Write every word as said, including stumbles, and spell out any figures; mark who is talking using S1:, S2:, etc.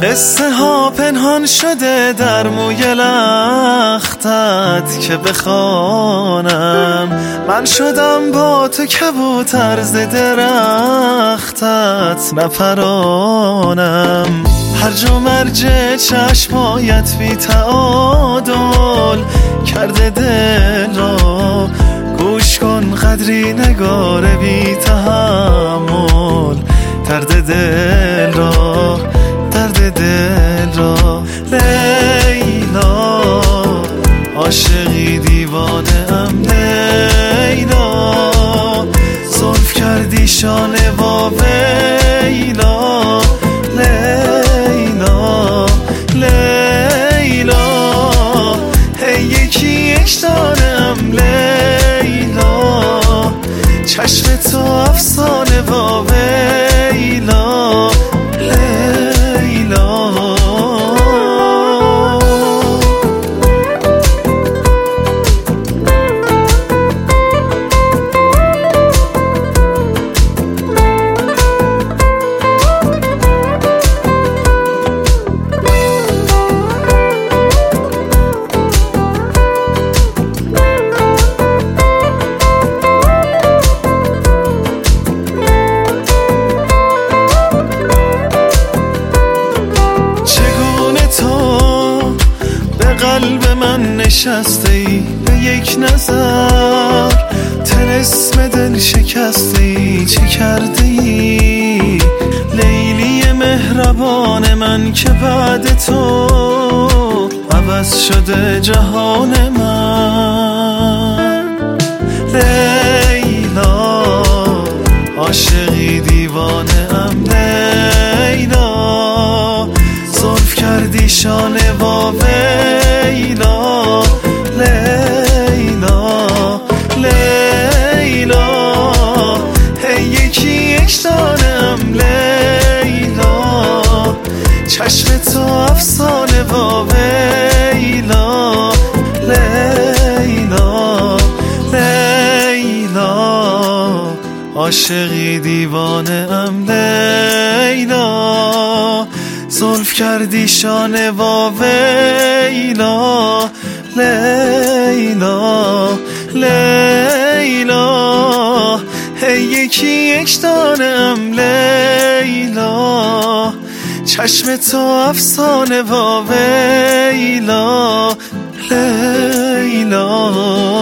S1: قصه ها پنهان شده در موی لختت که بخوانم. من شدم با تو کبوتر ز درختت نپرانم. هرج و مرج چشمایت بی تعادل کرده دل را. گوش کن قدری نگار بی تحمل درد دل را، درد دل را. لیلا عاشقی دیوانه ام لیلا. زلف کردی شانه با ویلا. لیلا لیلا هی یکی یک دانه ام لیلا. چشم تو افسانه با ویلا. لیلا قلب من نشسته ای به یک نظر. طلسم دل شکسته ای چه کرده ای؟ لیلی مهربان من که بعد تو عوض شده جهان من. لیلا عاشقی دیوانه ام لیلا. زلف کردی شانه با ویلا. لیلا لیلا هی یکی یک دانه ام لیلا. چشم تو افسانه با ویلا. لیلا لیلا عاشقی دیوانه ام لیلا. زلف کردی شانه با ویلا. لیلا لیلا هی یکی یک دانه ام لیلا. چشم تو افسانه با ویلا. لیلا